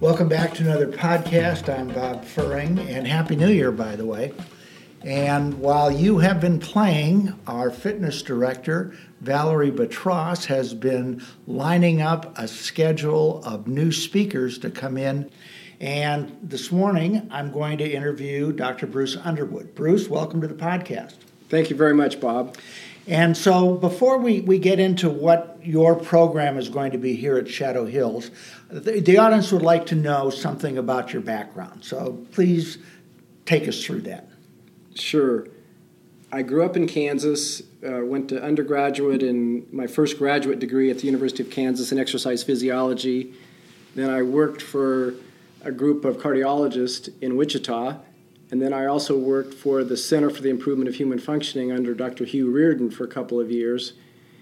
Welcome back to another podcast. I'm Bob Furring, and Happy New Year, by the way. And while you have been playing, our fitness director, Valerie Batros, has been lining up a schedule of new speakers to come in. And this morning, I'm going to interview Dr. Bruce Underwood. Bruce, welcome to the podcast. Thank you very much, Bob. And so before we get into what your program is going to be here at Shadow Hills, the audience would like to know something about your background. So please take us through that. Sure. I grew up in Kansas, went to undergraduate and my first graduate degree at the University of Kansas in exercise physiology. Then I worked for a group of cardiologists in Wichita. And then I also worked for the Center for the Improvement of Human Functioning under Dr. Hugh Reardon for a couple of years.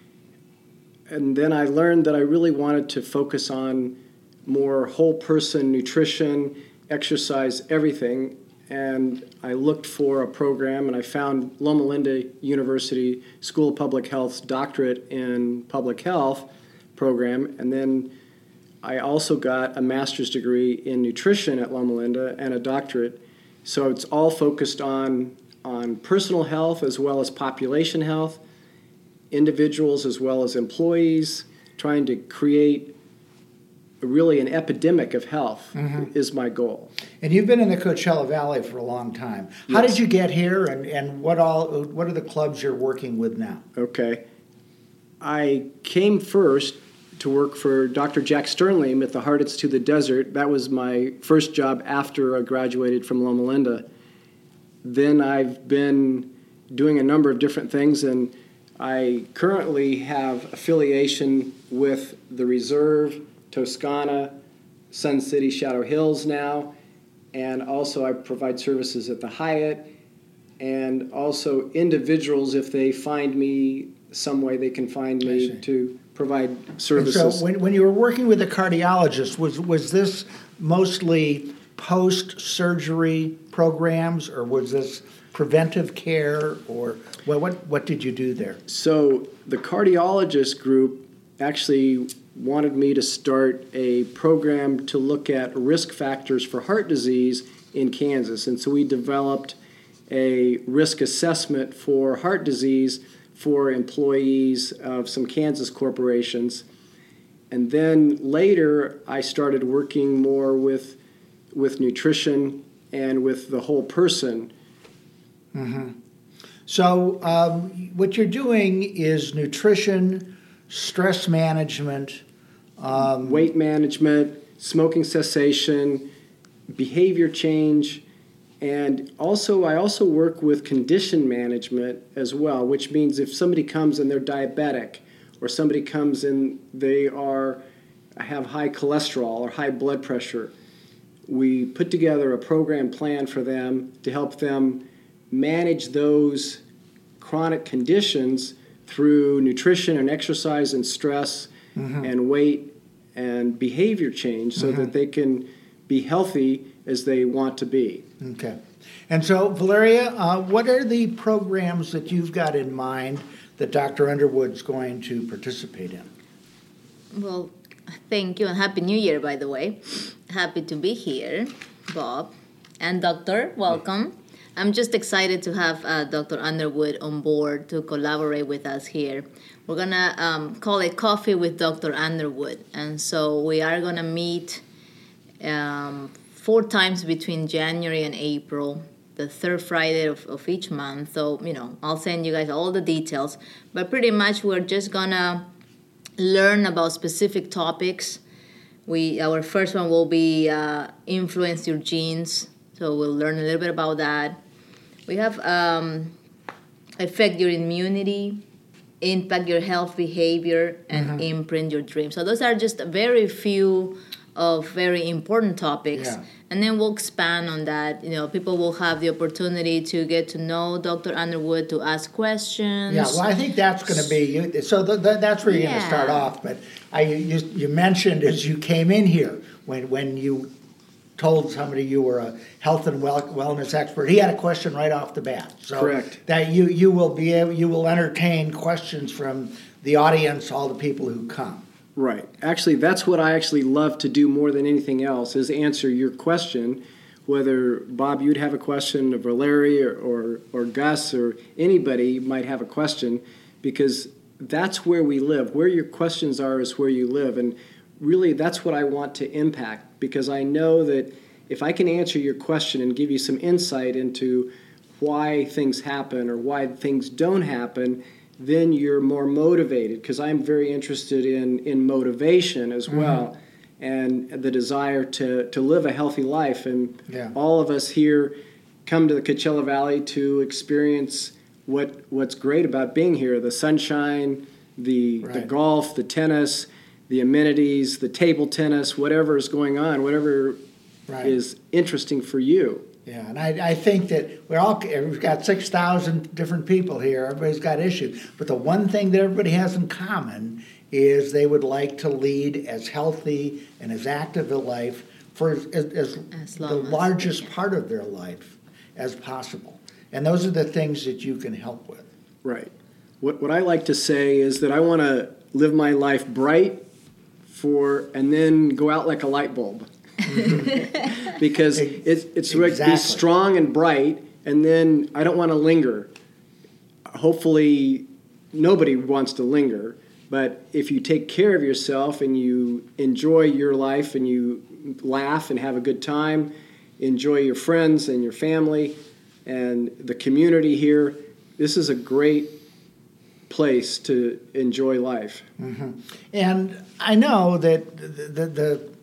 And then I learned that I really wanted to focus on more whole person nutrition, exercise, everything. And I looked for a program, and I found Loma Linda University School of Public Health's doctorate in public health program. And then I also got a master's degree in nutrition at Loma Linda and a doctorate. So it's all focused on personal health as well as population health, individuals as well as employees, trying to create really an epidemic of health is my goal. And you've been in the Coachella Valley for a long time. How did you get here, and what are the clubs you're working with now? Okay. I came first to work for Dr. Jack Sternlehm at the Heart Institute of the Desert. That was my first job after I graduated from Loma Linda. Then I've been doing a number of different things, and I currently have affiliation with the Reserve, Toscana, Sun City, Shadow Hills now, and also I provide services at the Hyatt, and also individuals, if they find me some way, they can find me to provide services. And so when you were working with a cardiologist, was this mostly post-surgery programs, or was this preventive care, or what did you do there? So the cardiologist group actually wanted me to start a program to look at risk factors for heart disease in Kansas. And so we developed a risk assessment for heart disease for employees of some Kansas corporations. And then later, I started working more with nutrition and with the whole person. Mm-hmm. So what you're doing is nutrition, stress management, weight management, smoking cessation, behavior change, and I also work with condition management as well, which means if somebody comes and they're diabetic, or somebody comes and they have high cholesterol or high blood pressure, we put together a program plan for them to help them manage those chronic conditions through nutrition and exercise and stress and weight and behavior change so that they can be healthy as they want to be. Okay. And so, Valeria, what are the programs that you've got in mind that Dr. Underwood's going to participate in? Well, thank you, and Happy New Year, by the way. Happy to be here, Bob. And Doctor, welcome. I'm just excited to have Dr. Underwood on board to collaborate with us here. We're going to call it Coffee with Dr. Underwood. And so we are going to meet 4 times between January and April, the third Friday of each month. So, I'll send you guys all the details. But pretty much we're just going to learn about specific topics. Our first one will be influence your genes. So we'll learn a little bit about that. We have affect your immunity, impact your health behavior, and imprint your dreams. So those are just very few of very important topics. Yeah. And then we'll expand on that. People will have the opportunity to get to know Dr. Underwood, to ask questions. Yeah, well, I think that's going to be, so that's where you're going to start off. But you mentioned as you came in here, when you told somebody you were a health and wellness expert, he had a question right off the bat. So correct. That you will entertain questions from the audience, all the people who come. Right. Actually, that's what I actually love to do more than anything else, is answer your question. Whether, Bob, you'd have a question, or Valerie, or Gus, or anybody might have a question, because that's where we live. Where your questions are is where you live. And really, that's what I want to impact, because I know that if I can answer your question and give you some insight into why things happen or why things don't happen, then you're more motivated, because I'm very interested in motivation as well, and the desire to live a healthy life. And all of us here come to the Coachella Valley to experience what's great about being here: the sunshine, the golf, the tennis, the amenities, the table tennis, whatever is going on, whatever is interesting for you. Yeah, and I think that we've got 6,000 different people here. Everybody's got issues. But the one thing that everybody has in common is they would like to lead as healthy and as active a life for as the largest part of their life as possible. And those are the things that you can help with. Right. What I like to say is that I want to live my life bright and then go out like a light bulb. Because it's exactly. Be strong and bright, and then I don't want to linger. Hopefully, nobody wants to linger, but if you take care of yourself and you enjoy your life and you laugh and have a good time, enjoy your friends and your family and the community here, this is a great place to enjoy life. Mm-hmm. And I know that the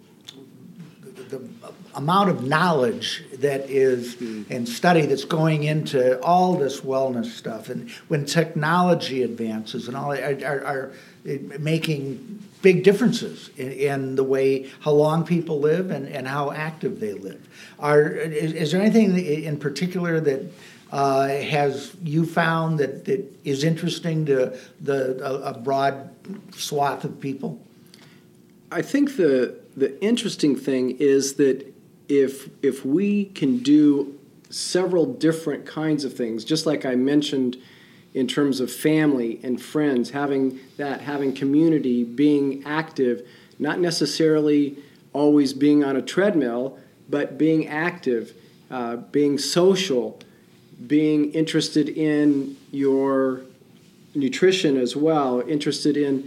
amount of knowledge that is and study that's going into all this wellness stuff, and when technology advances and all are making big differences in the way how long people live and how active they live. Is there anything in particular that has you found that is interesting to a broad swath of people? I think the interesting thing is that if we can do several different kinds of things, just like I mentioned in terms of family and friends, having community, being active, not necessarily always being on a treadmill, but being active, being social, being interested in your nutrition as well, interested in,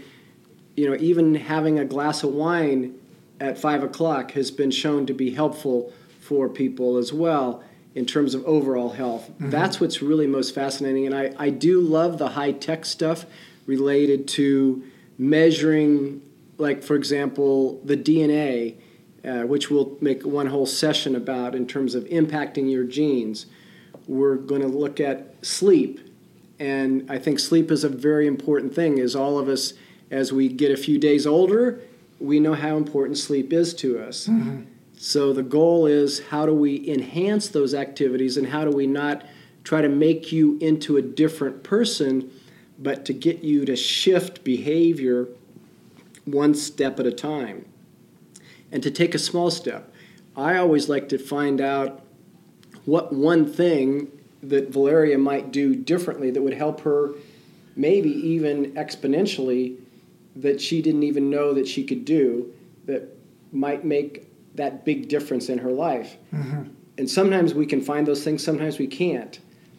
even having a glass of wine at 5 o'clock has been shown to be helpful for people as well in terms of overall health. Mm-hmm. That's what's really most fascinating. And I do love the high-tech stuff related to measuring, like, for example, the DNA, which we'll make one whole session about in terms of impacting your genes. We're going to look at sleep. And I think sleep is a very important thing, as all of us, as we get a few days older, we know how important sleep is to us. Mm-hmm. So the goal is, how do we enhance those activities, and how do we not try to make you into a different person, but to get you to shift behavior one step at a time and to take a small step. I always like to find out what one thing that Valeria might do differently that would help her, maybe even exponentially, that she didn't even know that she could do, that might make that big difference in her life. Mm-hmm. And sometimes we can find those things, sometimes we can't.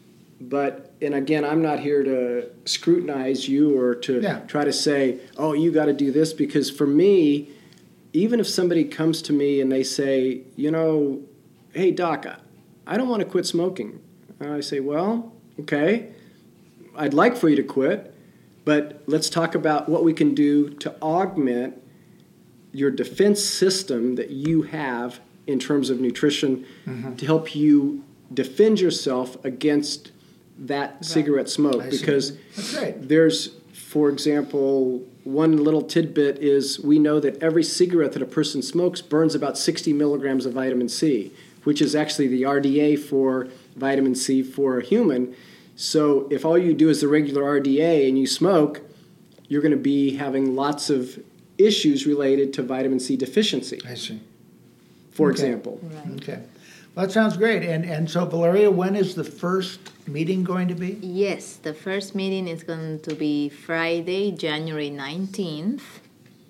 And again, I'm not here to scrutinize you or to try to say, oh, you got to do this, because for me, even if somebody comes to me and they say, hey, doc, I don't want to quit smoking. And I say, well, okay, I'd like for you to quit, but let's talk about what we can do to augment your defense system that you have in terms of nutrition, mm-hmm. to help you defend yourself against that cigarette smoke. Because that's right. There's, for example, one little tidbit is we know that every cigarette that a person smokes burns about 60 milligrams of vitamin C, which is actually the RDA for vitamin C for a human. So if all you do is the regular RDA and you smoke, you're going to be having lots of issues related to vitamin C deficiency. I see. For example. Right. Okay. Well, that sounds great. And so, Valeria, when is the first meeting going to be? Yes, the first meeting is going to be Friday, January 19th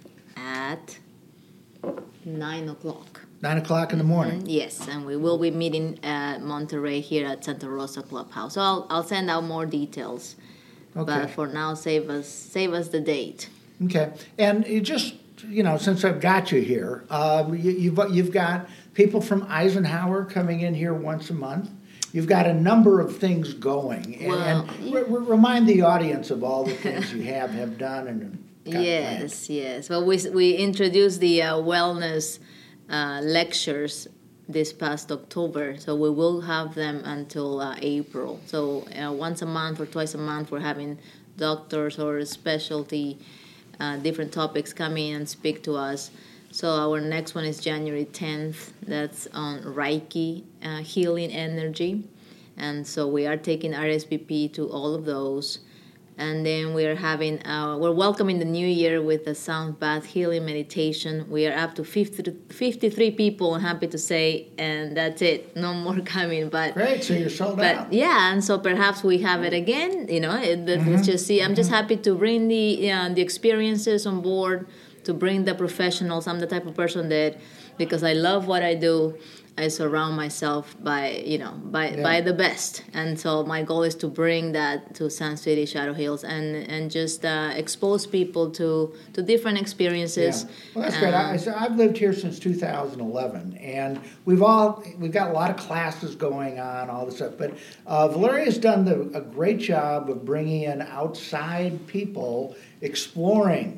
at 9 o'clock. 9 o'clock in the morning. Yes, and we will be meeting at Monterey here at Santa Rosa Clubhouse. So I'll send out more details. Okay. But for now, save us the date. Okay. And you just, since I've got you here, you've got people from Eisenhower coming in here once a month. You've got a number of things going. And remind the audience of all the things you have done and Yes. Well, we introduced the wellness lectures this past October, so we will have them until April. So once a month or twice a month, we're having doctors or specialty different topics come in and speak to us. So our next one is January 10th. That's on Reiki, healing energy. And so we are taking RSVP to all of those. And then we're welcoming the new year with a sound bath healing meditation. We are up to 53 people, I'm happy to say, and that's it. No more coming. But great, so you're sold out. Yeah, and so perhaps we have it again. Let's just see. I'm just happy to bring the experiences on board, to bring the professionals. I'm the type of person that, because I love what I do, I surround myself by the best, and so my goal is to bring that to Sun City, Shadow Hills, and just expose people to different experiences. Yeah. Well, that's great. I've lived here since 2011, and we've got a lot of classes going on, all this stuff. But Valeria's done a great job of bringing in outside people exploring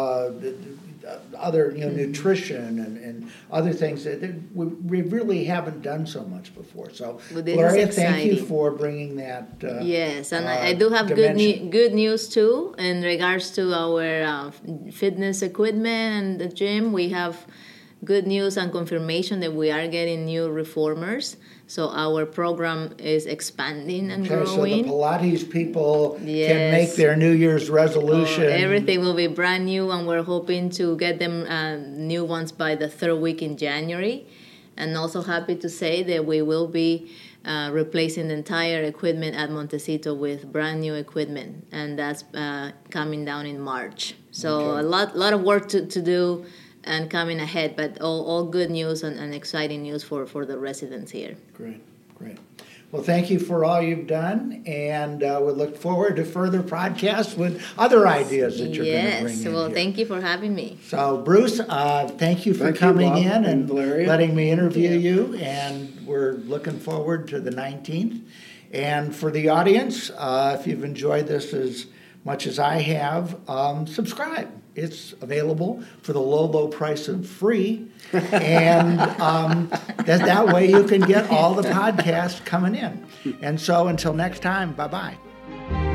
other nutrition and other things that we really haven't done so much before. So, Valeria, thank you for bringing that. Yes, and I do have good news too in regards to our fitness equipment and the gym. We have good news and confirmation that we are getting new reformers. So our program is expanding and growing. So the Pilates people can make their New Year's resolution. Everything will be brand new, and we're hoping to get them new ones by the third week in January. And also happy to say that we will be replacing the entire equipment at Montecito with brand new equipment, and that's coming down in March. So a lot of work to do and coming ahead, but all good news and exciting news for the residents here. Great. Well, thank you for all you've done, and we look forward to further podcasts with other ideas that you're going to bring in. Yes, well, thank you for having me. So, Bruce, thank you for coming in and letting me interview you, and we're looking forward to the 19th. And for the audience, if you've enjoyed this as much as I have, subscribe. It's available for the low price of free, and that way you can get all the podcasts coming in. And so until next time, bye-bye.